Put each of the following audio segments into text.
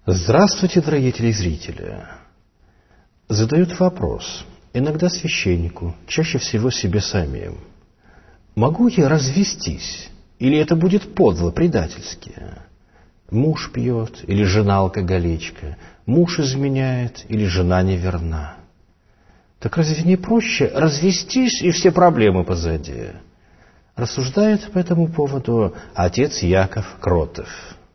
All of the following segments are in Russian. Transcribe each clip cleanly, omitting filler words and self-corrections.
Здравствуйте, дорогие телезрители! Задают вопрос, иногда священнику, чаще всего себе самим. Могу я развестись? Или это будет подло, предательски? Муж пьет, или жена алкоголичка? Муж изменяет, или жена неверна? Так разве не проще развестись, и все проблемы позади? Рассуждает по этому поводу отец Яков Кротов.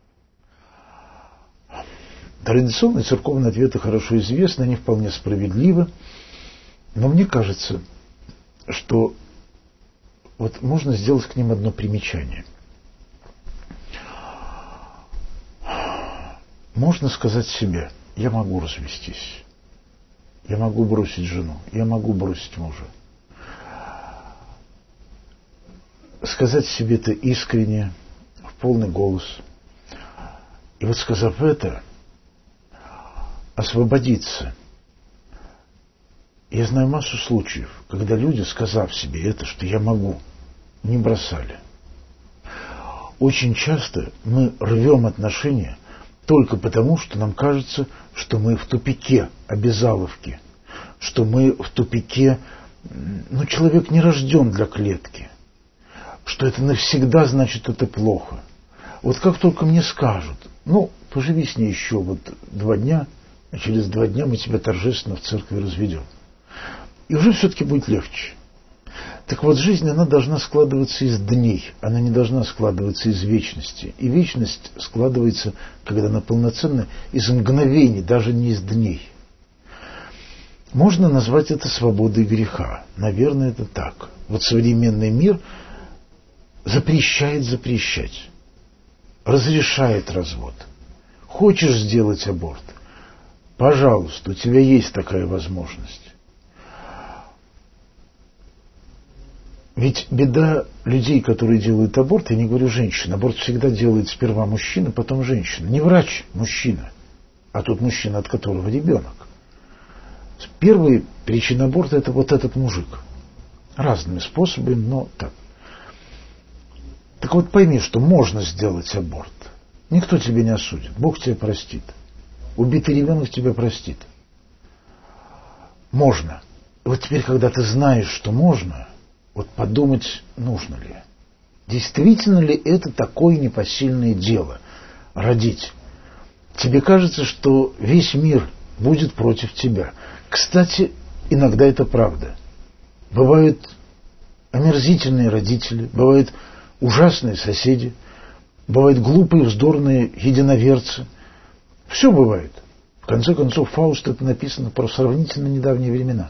Традиционные церковные ответы хорошо известны, они вполне справедливы, но мне кажется, что вот можно сделать к ним одно примечание. Можно сказать себе: я могу развестись, я могу бросить жену, я могу бросить мужа. Сказать себе это искренне, в полный голос. И вот сказав это, освободиться. Я знаю массу случаев, когда люди, сказав себе это, что я могу, не бросали. Очень часто мы рвем отношения только потому, что нам кажется, что мы в тупике обязаловки, что мы в тупике, человек не рожден для клетки, что это навсегда значит, это плохо. Вот как только мне скажут: поживи с ней еще 2 дня, а через 2 дня мы тебя торжественно в церкви разведем. И уже все-таки будет легче. Так вот, жизнь, она должна складываться из дней, она не должна складываться из вечности. И вечность складывается, когда она полноценна, из мгновений, даже не из дней. Можно назвать это свободой греха. Наверное, это так. Вот современный мир запрещает запрещать, разрешает развод. Хочешь сделать аборт? Пожалуйста, у тебя есть такая возможность. Ведь беда людей, которые делают аборт, я не говорю женщин, аборт всегда делает сперва мужчина, потом женщина. Не врач, мужчина, а тот мужчина, от которого ребенок. Первая причина аборта — это вот этот мужик. Разными способами, но так. Так вот пойми, что можно сделать аборт. Никто тебя не осудит, Бог тебя простит. Убитый ребенок тебя простит. Можно. И вот теперь, когда ты знаешь, что можно, вот подумать, нужно ли. Действительно ли это такое непосильное дело — родить? Тебе кажется, что весь мир будет против тебя. Кстати, иногда это правда. Бывают омерзительные родители, бывают ужасные соседи, бывают глупые, вздорные единоверцы. Все бывает. В конце концов, Фауст — это написано про сравнительно недавние времена.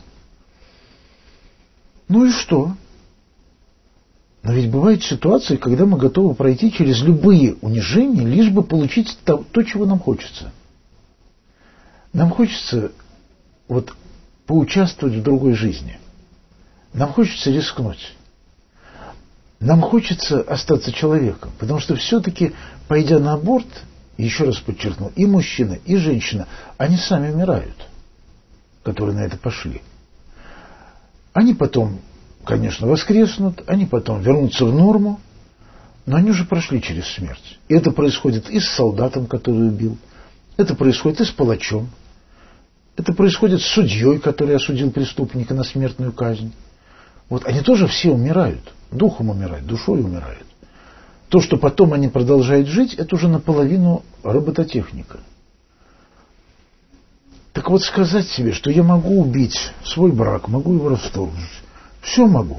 Ну и что? Но ведь бывают ситуации, когда мы готовы пройти через любые унижения, лишь бы получить то, чего нам хочется. Нам хочется поучаствовать в другой жизни. Нам хочется рискнуть. Нам хочется остаться человеком, потому что все-таки, пойдя на аборт, еще раз подчеркну, и мужчина, и женщина, они сами умирают, которые на это пошли. Они потом, конечно, воскреснут, они потом вернутся в норму, но они уже прошли через смерть. И это происходит и с солдатом, который убил, это происходит и с палачом, это происходит с судьей, который осудил преступника на смертную казнь. Вот они тоже все умирают, духом умирают, душой умирают. То, что потом они продолжают жить, это уже наполовину робототехника. Так вот, сказать себе, что я могу убить свой брак, могу его расторгнуть, все могу.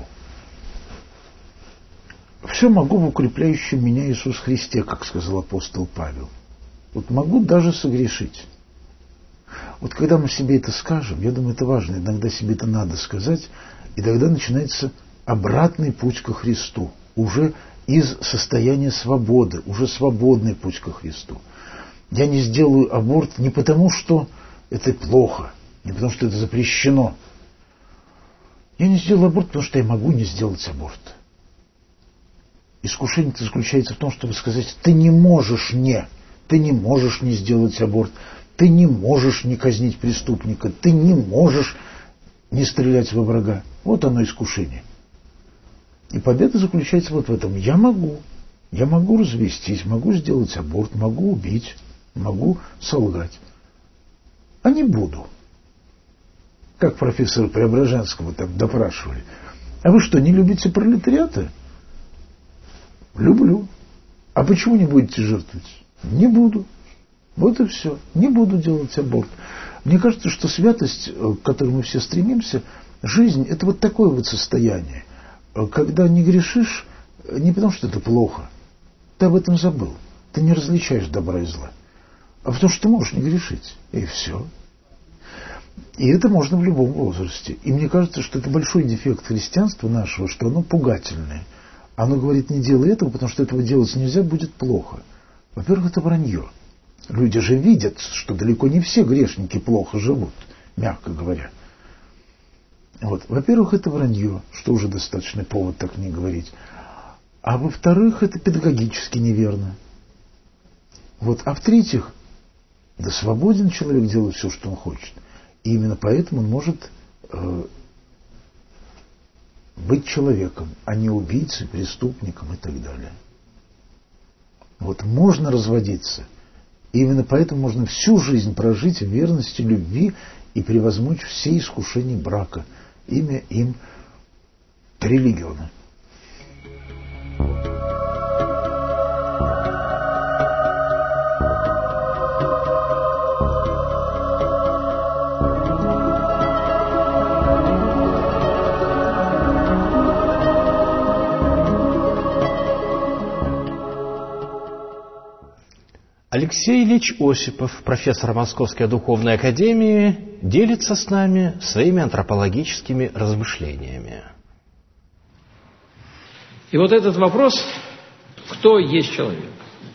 Все могу в укрепляющем меня Иисус Христе, как сказал апостол Павел. Вот могу даже согрешить. Вот когда мы себе это скажем, я думаю, это важно, иногда себе это надо сказать, и тогда начинается обратный путь ко Христу, уже из состояния свободы, уже свободный путь ко Христу. Я не сделаю аборт не потому, что это плохо, не потому, что это запрещено. Я не сделаю аборт, потому что я могу не сделать аборт. Искушение заключается в том, чтобы сказать: ты не можешь не сделать аборт, ты не можешь не казнить преступника, ты не можешь не стрелять во врага. Вот оно искушение. И победа заключается вот в этом. Я могу развестись, могу сделать аборт, могу убить. могу солгать. А не буду. Как профессора Преображенского там допрашивали. А вы что, не любите пролетариата? Люблю. А почему не будете жертвовать? Не буду. Вот и все. Не буду делать аборт. Мне кажется, что святость, к которой мы все стремимся, жизнь, это вот такое вот состояние. Когда не грешишь, не потому что это плохо. Ты об этом забыл. Ты не различаешь добра и зла. А потому что ты можешь не грешить. И все. И это можно в любом возрасте. И мне кажется, что это большой дефект христианства нашего, что оно пугательное. Оно говорит, не делай этого, потому что этого делать нельзя, будет плохо. Во-первых, это вранье. Люди же видят, что далеко не все грешники плохо живут, мягко говоря. Вот. Во-первых, это вранье, что уже достаточный повод так не говорить. А во-вторых, это педагогически неверно. Вот. А в-третьих, да свободен человек делать все, что он хочет. И именно поэтому он может быть человеком, а не убийцей, преступником и так далее. Вот можно разводиться. И именно поэтому можно всю жизнь прожить в верности, любви и превозмочь все искушения брака. Имя им 3 легиона. Алексей Ильич Осипов, профессор Московской духовной академии, делится с нами своими антропологическими размышлениями. И вот этот вопрос, кто есть человек?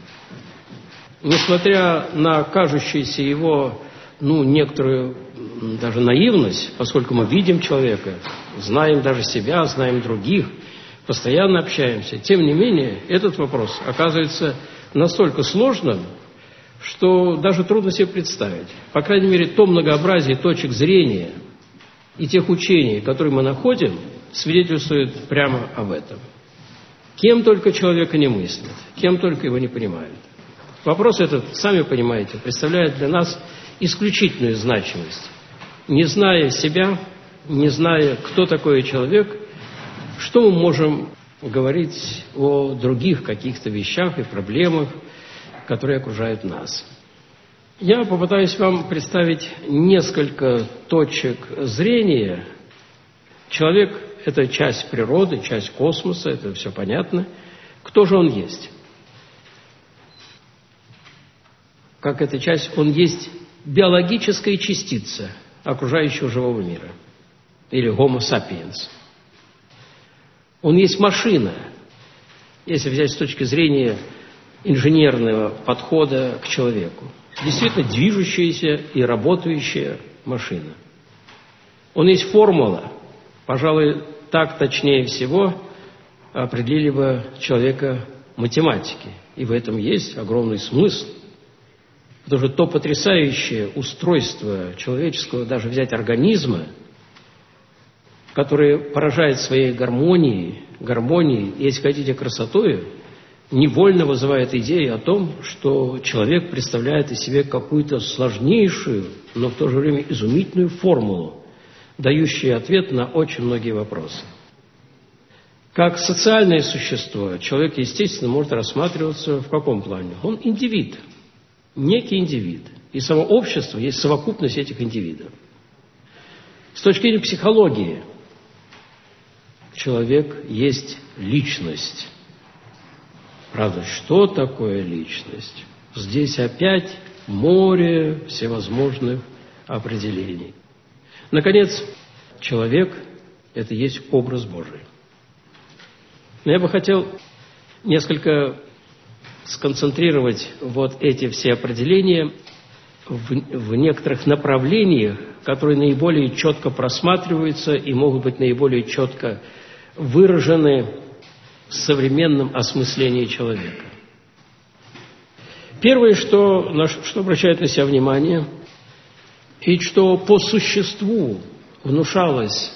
Несмотря на кажущуюся его, некоторую даже наивность, поскольку мы видим человека, знаем даже себя, знаем других, постоянно общаемся, тем не менее, этот вопрос оказывается настолько сложным, что даже трудно себе представить. По крайней мере, то многообразие точек зрения и тех учений, которые мы находим, свидетельствует прямо об этом. Кем только человека не мыслят, кем только его не понимают. Вопрос этот, сами понимаете, представляет для нас исключительную значимость. Не зная себя, не зная, кто такой человек, что мы можем говорить о других каких-то вещах и проблемах, которые окружают нас. Я попытаюсь вам представить несколько точек зрения. Человек – это часть природы, часть космоса, это все понятно. Кто же он есть? Как эта часть, он есть биологическая частица окружающего живого мира, или Homo sapiens. Он есть машина, если взять с точки зрения инженерного подхода к человеку. Действительно движущаяся и работающая машина. Он есть формула. Пожалуй, так точнее всего определили бы человека математики. И в этом есть огромный смысл. Потому что то потрясающее устройство человеческого, даже взять организма, которое поражает своей гармонией, если хотите, красотою, невольно вызывает идею о том, что человек представляет из себя какую-то сложнейшую, но в то же время изумительную формулу, дающую ответ на очень многие вопросы. Как социальное существо человек, естественно, может рассматриваться в каком плане? Он индивид, некий индивид. И само общество есть совокупность этих индивидов. С точки зрения психологии, человек есть личность. Правда, что такое личность? Здесь опять море всевозможных определений. Наконец, человек – это есть образ Божий. Но я бы хотел несколько сконцентрировать вот эти все определения в некоторых направлениях, которые наиболее четко просматриваются и могут быть наиболее четко выражены в современном осмыслении человека. Первое, на что обращает на себя внимание, и что по существу внушалось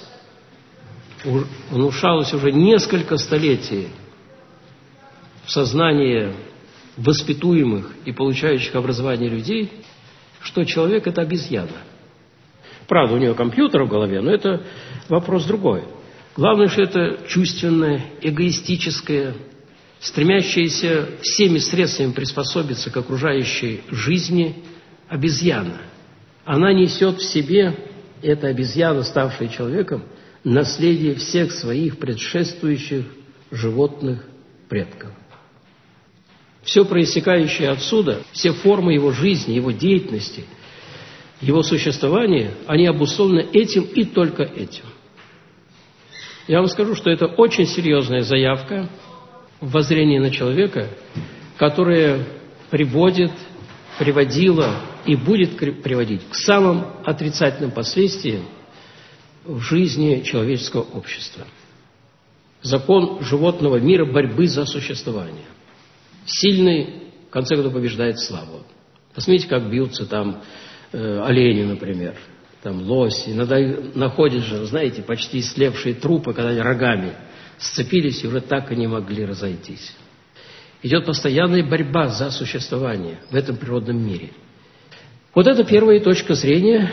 уже несколько столетий в сознание воспитуемых и получающих образование людей, что человек – это обезьяна. Правда, у него компьютер в голове, но это вопрос другой. Главное, что это чувственное, эгоистическое, стремящееся всеми средствами приспособиться к окружающей жизни обезьяна. Она несет в себе, эта обезьяна, ставшая человеком, наследие всех своих предшествующих животных предков. Все проистекающее отсюда, все формы его жизни, его деятельности, его существования, они обусловлены этим и только этим. Я вам скажу, что это очень серьезная заявка в воззрении на человека, которая приводила и будет приводить к самым отрицательным последствиям в жизни человеческого общества. Закон животного мира борьбы за существование. Сильный, в конце концов, побеждает слабого. Посмотрите, как бьются там олени, например, там лоси. Иногда находят же, знаете, почти истлевшие трупы, когда они рогами сцепились и уже так и не могли разойтись. Идет постоянная борьба за существование в этом природном мире. Вот это первая точка зрения.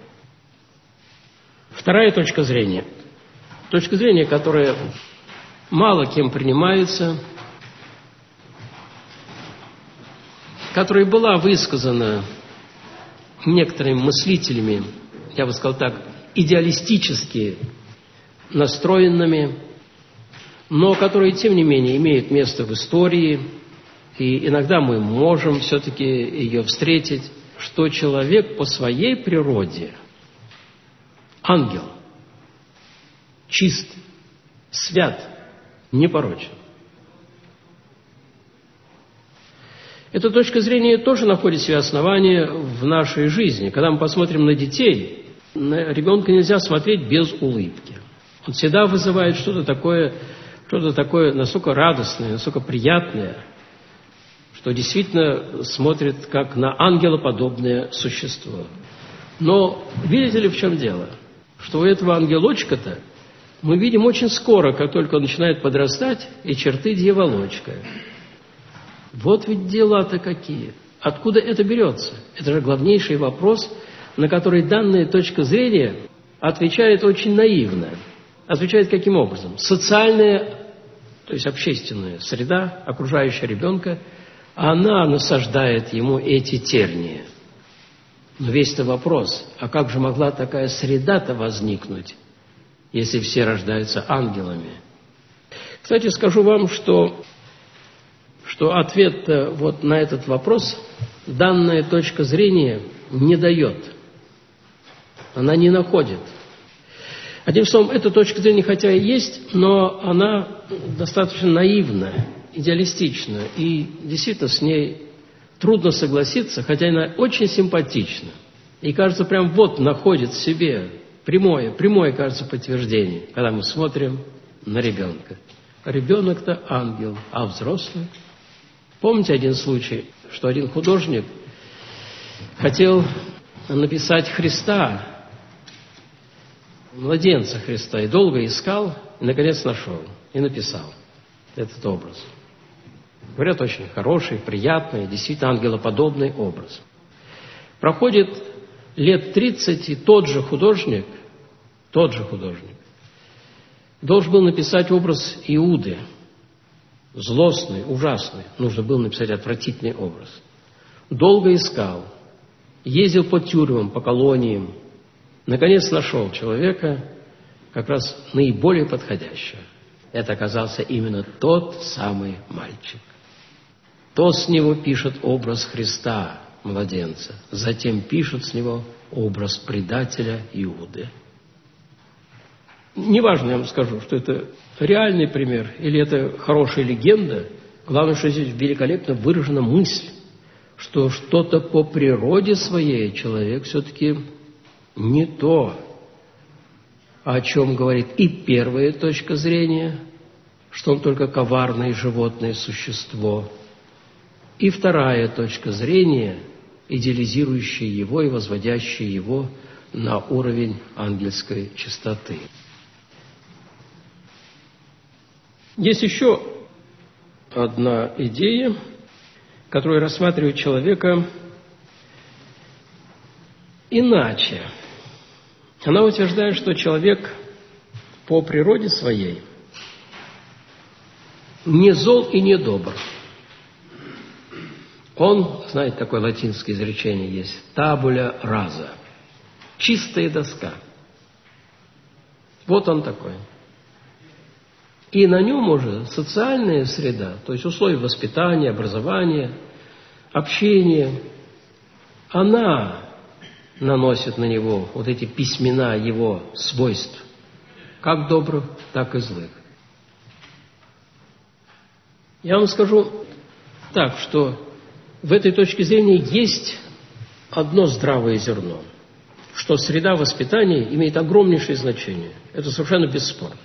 Вторая точка зрения. Точка зрения, которая мало кем принимается, которая была высказана некоторыми мыслителями, я бы сказал так, идеалистически настроенными, но которые, тем не менее, имеют место в истории, и иногда мы можем все-таки ее встретить, что человек по своей природе ангел, чист, свят, непорочен. Эта точка зрения тоже находит себе основание в нашей жизни. Когда мы посмотрим на детей, на ребенка нельзя смотреть без улыбки. Он всегда вызывает что-то такое настолько радостное, настолько приятное, что действительно смотрит как на ангелоподобное существо. Но видите ли, в чем дело? Что у этого ангелочка-то мы видим очень скоро, как только он начинает подрастать, и черты дьяволочка. Вот ведь дела-то какие. Откуда это берется? Это же главнейший вопрос, на который данная точка зрения отвечает очень наивно. Отвечает каким образом? Социальная, то есть общественная среда, окружающая ребенка, она насаждает ему эти тернии. Но весь-то вопрос, а как же могла такая среда-то возникнуть, если все рождаются ангелами? Кстати, скажу вам, что ответ вот на этот вопрос данная точка зрения не дает. Она не находит. Одним словом, эта точка зрения хотя и есть, но она достаточно наивна, идеалистична, и действительно с ней трудно согласиться, хотя она очень симпатична. И кажется, прям вот находит в себе прямое, кажется, подтверждение, когда мы смотрим на ребенка. Ребенок-то ангел, а взрослый? Помните один случай, что один художник хотел написать Христа, младенца Христа, и долго искал, и, наконец, нашел, и написал этот образ. Говорят, очень хороший, приятный, действительно ангелоподобный образ. Проходит лет 30, и тот же художник должен был написать образ Иуды, злостный, ужасный. Нужно было написать отвратительный образ. Долго искал, ездил по тюрьмам, по колониям. Наконец нашел человека, как раз наиболее подходящего. Это оказался именно тот самый мальчик. Тот с него пишет образ Христа, младенца. Затем пишет с него образ предателя Иуды. Неважно, я вам скажу, что это реальный пример или это хорошая легенда. Главное, что здесь великолепно выражена мысль, что что-то по природе своей человек все-таки не то, о чем говорит и первая точка зрения, что он только коварное животное существо, и вторая точка зрения, идеализирующая его и возводящая его на уровень ангельской чистоты. Есть еще одна идея, которая рассматривает человека иначе. Она утверждает, что человек по природе своей не зол и не добр. Он, знаете, такое латинское изречение есть, табуля раза, чистая доска. Вот он такой. И на нем уже социальная среда, то есть условия воспитания, образования, общения, она наносит на него вот эти письмена его свойств, как добрых, так и злых. Я вам скажу так, что в этой точке зрения есть одно здравое зерно, что среда воспитания имеет огромнейшее значение. Это совершенно бесспорно.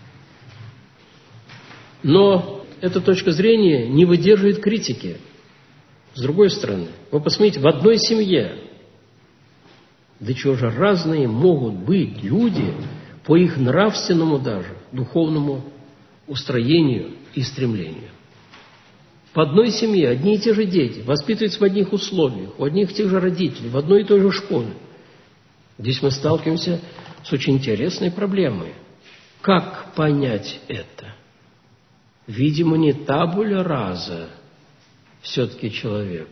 Но эта точка зрения не выдерживает критики. С другой стороны, вы посмотрите, в одной семье, до чего же разные могут быть люди по их нравственному даже, духовному устроению и стремлению. В одной семье одни и те же дети воспитываются в одних условиях, у одних и тех же родителей, в одной и той же школе. Здесь мы сталкиваемся с очень интересной проблемой. Как понять это? Видимо, не табуля раза все-таки человек.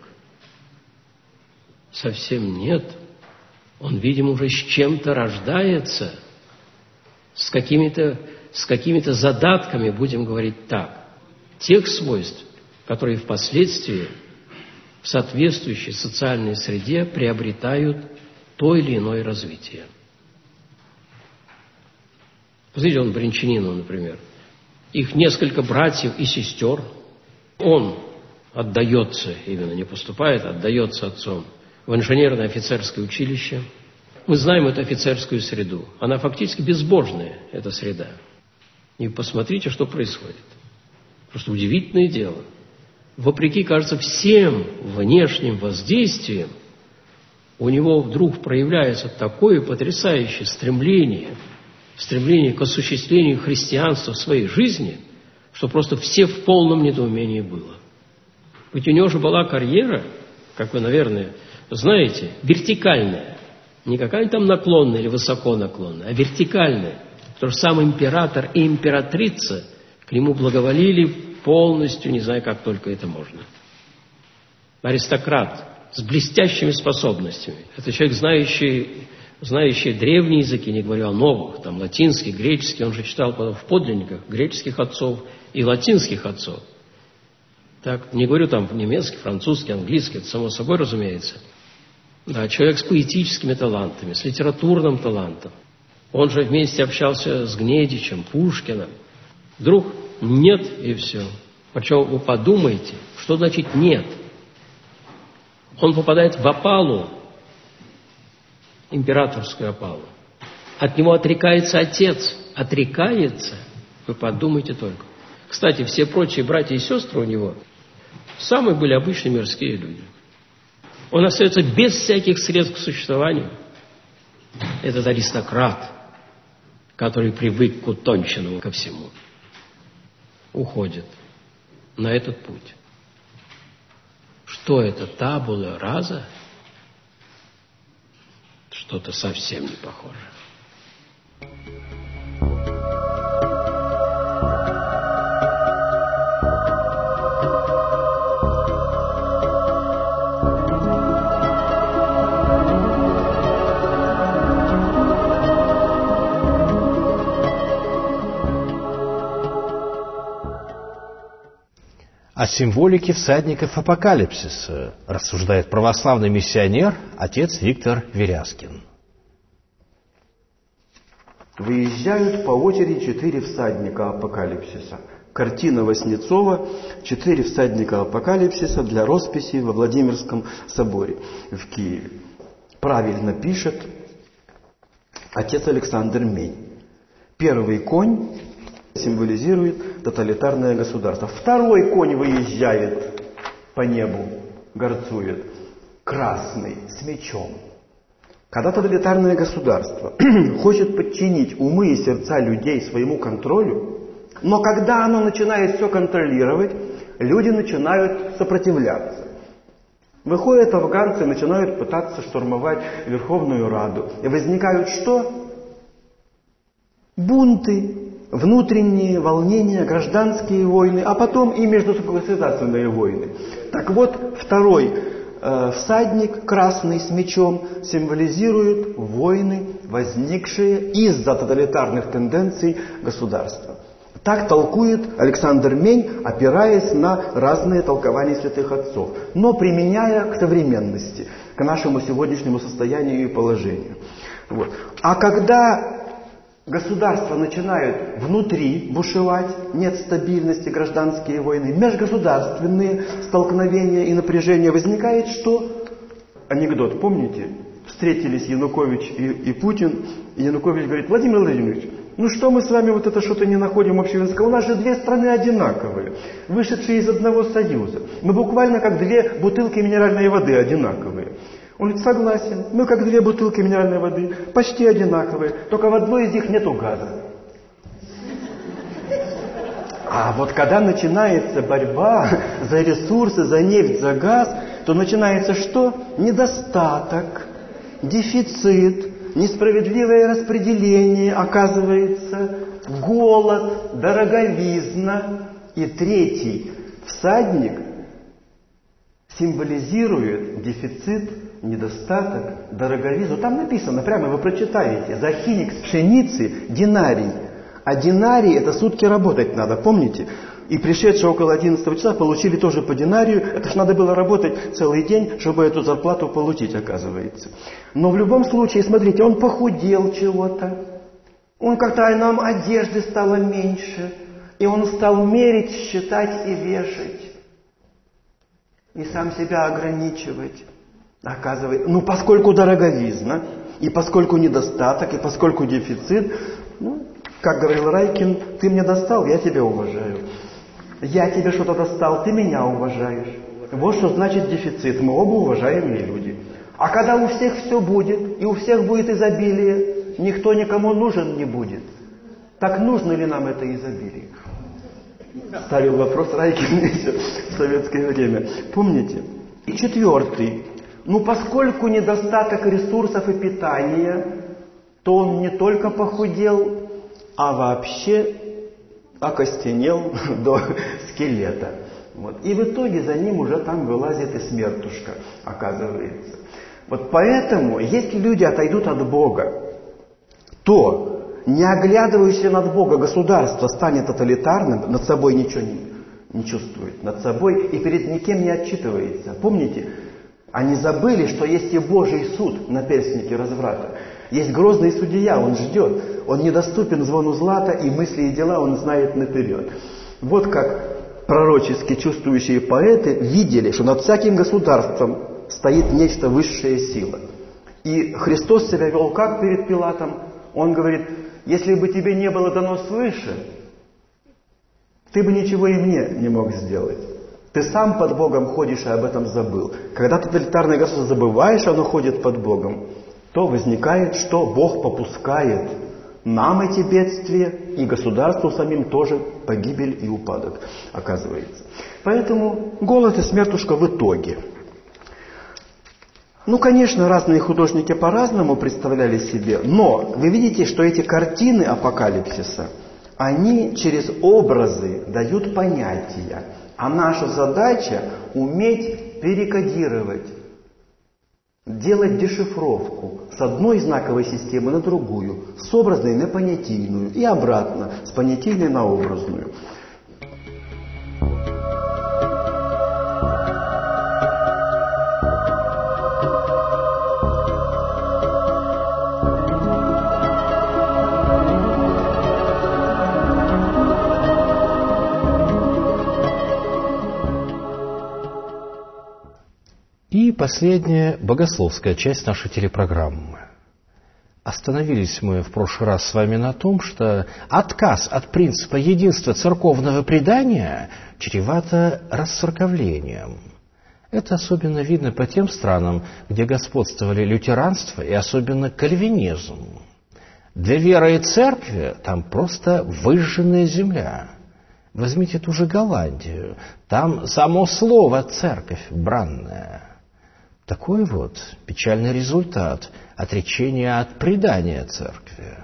Совсем нет. Он, видимо, уже с чем-то рождается, с какими-то задатками, будем говорить так, тех свойств, которые впоследствии в соответствующей социальной среде приобретают то или иное развитие. Посмотрите, он Брянчанинов, например. Их несколько братьев и сестер. Он отдается, именно не поступает, отдается отцом в инженерное офицерское училище. Мы знаем эту офицерскую среду. Она фактически безбожная, эта среда. И посмотрите, что происходит. Просто удивительное дело. Вопреки, кажется, всем внешним воздействиям, у него вдруг проявляется такое потрясающее стремление к осуществлению христианства в своей жизни, что просто все в полном недоумении было. Ведь у него же была карьера, как вы, наверное, знаете, вертикальная. Не какая-нибудь там наклонная или высоко наклонная, а вертикальная. Потому что сам император и императрица к нему благоволили полностью, не знаю, как только это можно. Аристократ с блестящими способностями. Это человек, знающий древние языки, не говорю о новых, там латинский, греческий. Он же читал в подлинниках греческих отцов и латинских отцов. Так, не говорю там немецкий, французский, английский, это само собой разумеется. Да, человек с поэтическими талантами, с литературным талантом. Он же вместе общался с Гнедичем, Пушкиным. Вдруг нет и все. Причем вы подумайте, что значит нет. Он попадает в опалу, императорскую опалу. От него отрекается отец. Отрекается. Вы подумайте только. Кстати, все прочие братья и сестры у него самые были обычные мирские люди. Он остается без всяких средств к существованию. Этот аристократ, который привык к утонченному ко всему, уходит на этот путь. Что это, табула раза? Что-то совсем не похоже. О символике всадников апокалипсиса рассуждает православный миссионер, отец Виктор Верязкин. Выезжают по очереди 4 всадника апокалипсиса. Картина Васнецова «4 всадника апокалипсиса» для росписи во Владимирском соборе в Киеве. Правильно пишет отец Александр Мень. Первый конь символизирует тоталитарное государство. Второй конь выезжает по небу, горцует, красный, с мечом. Когда тоталитарное государство хочет подчинить умы и сердца людей своему контролю, но когда оно начинает все контролировать, люди начинают сопротивляться. Выходят афганцы и начинают пытаться штурмовать Верховную Раду. И возникают что? Бунты, внутренние волнения, гражданские войны, а потом и межгосударственные войны. Так вот, второй всадник, красный с мечом, символизирует войны, возникшие из-за тоталитарных тенденций государства. Так толкует Александр Мень, опираясь на разные толкования святых отцов, но применяя к современности, к нашему сегодняшнему состоянию и положению. Вот. А когда государства начинают внутри бушевать, нет стабильности, гражданские войны, межгосударственные столкновения и напряжения, возникает что? Анекдот, помните? Встретились Янукович и Путин, и Янукович говорит: Владимир Владимирович, ну что мы с вами вот это что-то не находим общего языка? У нас же две страны одинаковые, вышедшие из одного союза. Мы буквально как две бутылки минеральной воды одинаковые. Он говорит: согласен, мы как две бутылки минеральной воды, почти одинаковые, только в одной из них нету газа. А вот когда начинается борьба за ресурсы, за нефть, за газ, то начинается что? Недостаток, дефицит, несправедливое распределение, оказывается, голод, дороговизна. И третий всадник символизирует дефицит, недостаток, дороговизну. Там написано, прямо вы прочитаете, за хиник пшеницы динарий. А динарий — это сутки работать надо, помните? И пришедшие около 11 часа получили тоже по динарию. Это ж надо было работать целый день, чтобы эту зарплату получить, оказывается. Но в любом случае, смотрите, он похудел чего-то. Он как-то нам одежды стало меньше. И он стал мерить, считать и вешать. И сам себя ограничивать. Оказывается, ну поскольку дороговизна, и поскольку недостаток, и поскольку дефицит, ну, как говорил Райкин, ты мне достал, я тебя уважаю. Я тебе что-то достал, ты меня уважаешь. Вот что значит дефицит. Мы оба уважаемые люди. А когда у всех все будет, и у всех будет изобилие, никто никому нужен не будет. Так нужно ли нам это изобилие? Ставил вопрос Райкин еще в советское время. Помните? И четвертый. Ну, поскольку недостаток ресурсов и питания, то он не только похудел, а вообще окостенел до скелета. Вот. И в итоге за ним уже там вылазит и смертушка, оказывается. Вот поэтому, если люди отойдут от Бога, то не оглядывающее над Бога государство станет тоталитарным, над собой ничего не чувствует, над собой и перед никем не отчитывается. Помните, они забыли, что есть и Божий суд на перстнике разврата. Есть грозный судья, он ждет. Он недоступен звону злата, и мысли и дела он знает наперед. Вот как пророчески чувствующие поэты видели, что над всяким государством стоит нечто высшая сила. И Христос себя вел как перед Пилатом? Он говорит: если бы тебе не было дано свыше, ты бы ничего и мне не мог сделать. Ты сам под Богом ходишь и об этом забыл. Когда тоталитарное государство забываешь, оно ходит под Богом, то возникает, что Бог попускает нам эти бедствия, и государству самим тоже погибель и упадок, оказывается. Поэтому голод и смертушка в итоге. Ну, конечно, разные художники по-разному представляли себе, но вы видите, что эти картины апокалипсиса, они через образы дают понятия, а наша задача уметь перекодировать, делать дешифровку с одной знаковой системы на другую, с образной на понятийную и обратно, с понятийной на образную. И последняя богословская часть нашей телепрограммы. Остановились мы в прошлый раз с вами на том, что отказ от принципа единства церковного предания чревато расцерковлением. Это особенно видно по тем странам, где господствовали лютеранство и особенно кальвинизм. Для веры и церкви там просто выжженная земля. Возьмите ту же Голландию. Там само слово «церковь» бранное. Такой вот печальный результат отречения от предания церкви.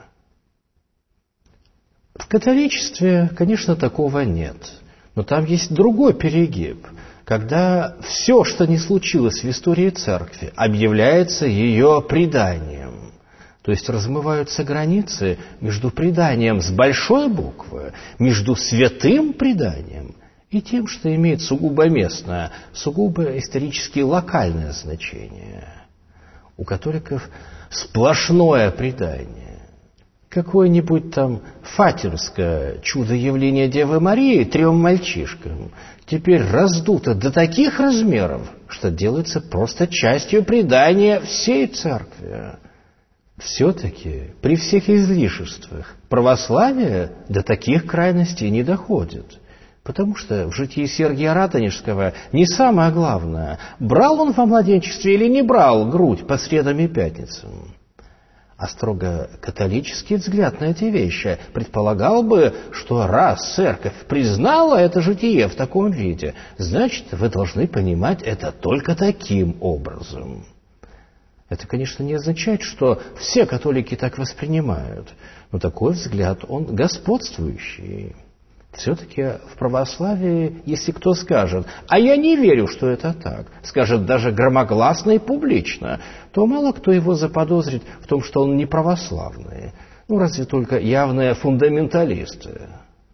В католичестве, конечно, такого нет. Но там есть другой перегиб, когда все, что не случилось в истории церкви, объявляется ее преданием. То есть размываются границы между преданием с большой буквы, между святым преданием и тем, что имеет сугубо местное, сугубо исторически локальное значение. У католиков сплошное предание. Какое-нибудь там фатимское чудо явления Девы Марии 3 мальчишкам теперь раздуто до таких размеров, что делается просто частью предания всей церкви. Все-таки при всех излишествах православие до таких крайностей не доходит. Потому что в житии Сергия Радонежского не самое главное, брал он во младенчестве или не брал грудь по средам и пятницам. А строго католический взгляд на эти вещи предполагал бы, что раз церковь признала это житие в таком виде, значит, вы должны понимать это только таким образом. Это, конечно, не означает, что все католики так воспринимают, но такой взгляд, он господствующий. Все-таки в православии, если кто скажет, а я не верю, что это так, скажет даже громогласно и публично, то мало кто его заподозрит в том, что он не православный. Ну, разве только явные фундаменталисты.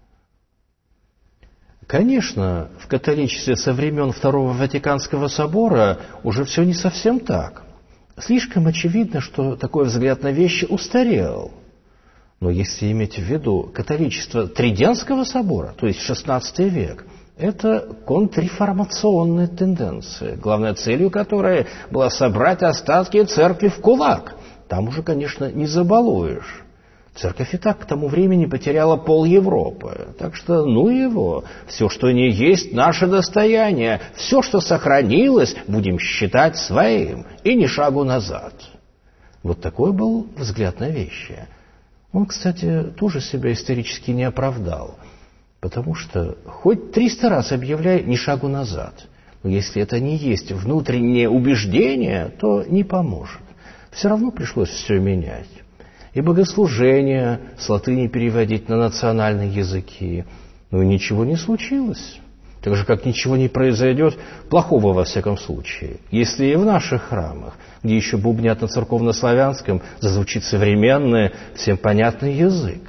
Конечно, в католичестве со времен Второго Ватиканского собора уже все не совсем так. Слишком очевидно, что такой взгляд на вещи устарел. Но если иметь в виду католичество Триденского собора, то есть XVI век, это контрреформационная тенденция, главной целью которой была собрать остатки церкви в кулак. Там уже, конечно, не забалуешь. Церковь и так к тому времени потеряла пол Европы. Так что, ну его, все, что не есть, наше достояние. Все, что сохранилось, будем считать своим. И ни шагу назад. Вот такой был взгляд на вещи. Он, кстати, тоже себя исторически не оправдал. Потому что хоть 300 раз объявляй ни шагу назад. Но если это не есть внутреннее убеждение, то не поможет. Все равно пришлось все менять. И богослужения с латыни переводить на национальные языки. Но ничего не случилось. Так же, как ничего не произойдет плохого во всяком случае. Если и в наших храмах, где еще бубнят на церковнославянском, зазвучит современный, всем понятный язык.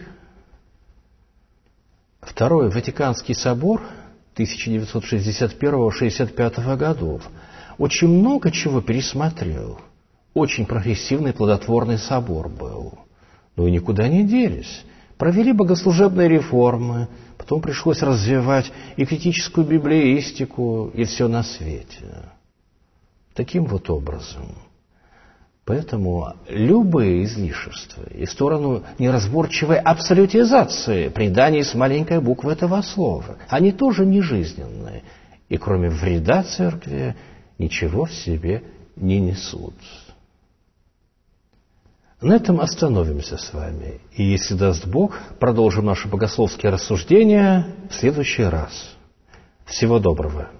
Второй Ватиканский собор 1961-65 годов очень много чего пересмотрел. Очень прогрессивный, плодотворный собор был. Но и никуда не делись. Провели богослужебные реформы, потом пришлось развивать и критическую библеистику, и все на свете. Таким вот образом. Поэтому любые излишества и в сторону неразборчивой абсолютизации преданий с маленькой буквы этого слова, они тоже не жизненные. И кроме вреда церкви ничего в себе не несут. На этом остановимся с вами. И, если даст Бог, продолжим наши богословские рассуждения в следующий раз. Всего доброго.